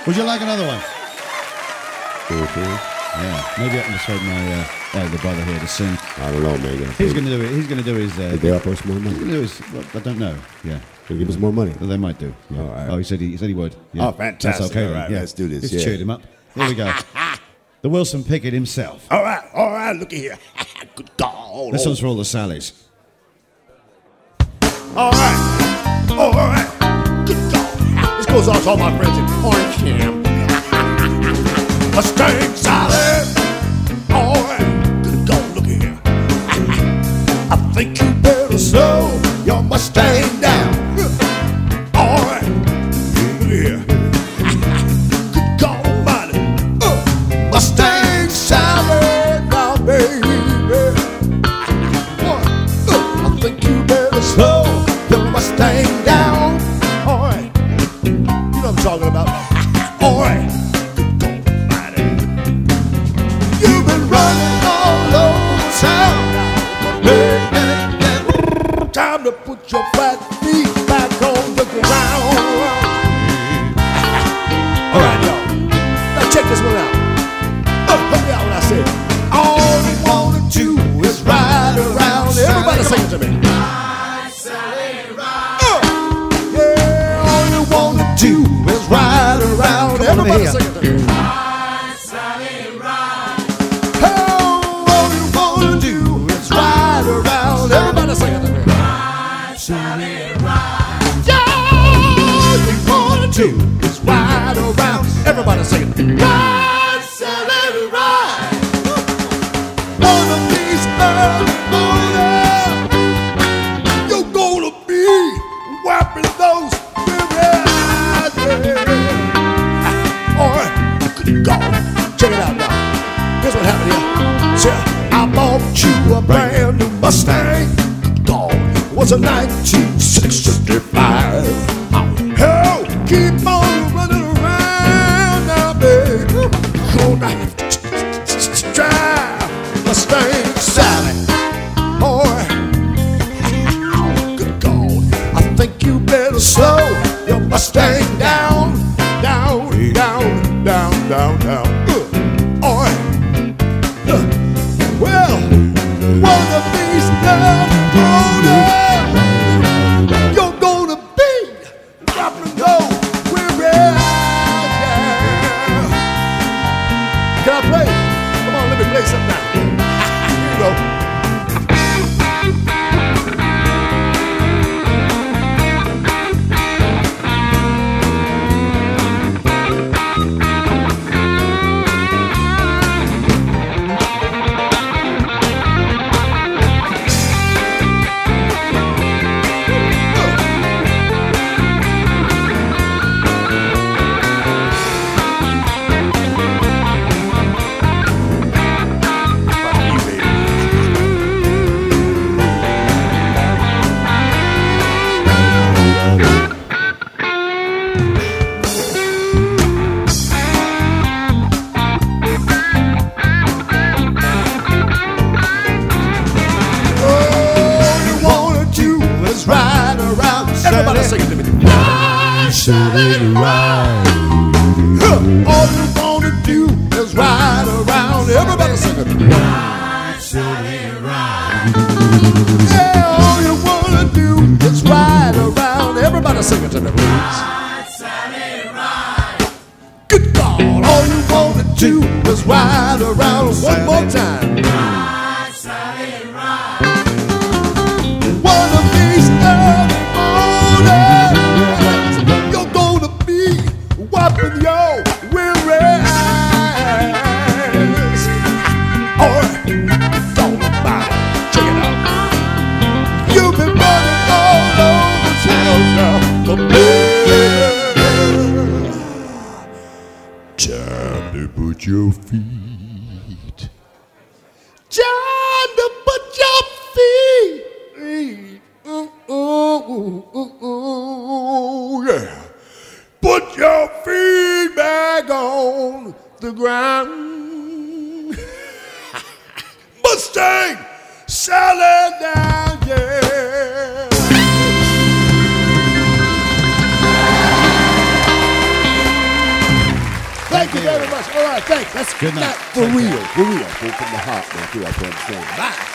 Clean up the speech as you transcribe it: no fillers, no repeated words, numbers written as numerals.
Would you like another one? Mm-hmm. Yeah, maybe I can persuade my elder brother here to sing. I don't know, man. He's going to do it. He's going to do his. Did they offer us more money? He's going to do his. Well, I don't know. Yeah. Can give us more money? Well, they might do. Yeah. All right. Oh, he said he would. Yeah. Oh, fantastic. That's okay. All right, yeah. let's do this. Just Yeah. cheered him up. Here we go. The Wilson Pickett himself. All right, look at here. Good God. This one's for all the Sallys. All right. Good God. This goes out to all my friends in Orange Camp. Mustang Sally. All right. Good God, look at here. I think you better slow your Mustang down. All right. Look at here. Good God Almighty. Mustang Sally now, baby. I think you better slow your Mustang down. All right. You know what I'm talking about. All right. Good God Almighty. You've been running all over town. Time to put your flat feet back on the ground. All right, y'all. Now check this one out. Help me out when I say it. All you wanna do is ride around. Everybody sing it to me. Ride, Sally, ride. Yeah, all you wanna do is ride around. Everybody sing it to me. Ride, Sally, ride. Oh, all you wanna do is ride around. Everybody sing it to me. Ride, Sally, ride. Yeah, all you wanna do is ride around. Everybody sing it to me. Ride, Sally, ride. One of these early mornings, you're gonna be wiping those weary eyes. All right, good God, check it out now. Here's what happened here. See, I bought you a brand new Mustang. Good God, it was a 1965. Hell, keep on running around now, baby. Gonna have to drive Mustang Sally. Boy, good God, I think you better slow your Mustang down, down, down, down, down, down. All right. Well, one of these mornings, you're gonna be dropping those weary eyes. Yeah. Can I play? Come on, let me play something now. Here you go. Everybody sing it to me. Ride, Sally, ride. All you wanna do is ride around. Everybody sing it to me. Ride, Sally, ride. Yeah, all you wanna do is ride around. Everybody sing it to me, please. Ride, Sally, ride. Good God, all you wanna do is ride around. One more time. Ride, Sally, ride. One of these early you're gonna be wiping your weary eyes. All right, don't about it. Check it out. You've been running all over town now for me. Time to put your feet. Time to put your feet. Yeah. Put your feet back on the ground. Mustang, Sally down, yeah. Thank you very much. All right, thanks. That's Good night. not for Take real. care. For real. From the heart, man. Feel like I'm saying. Bye.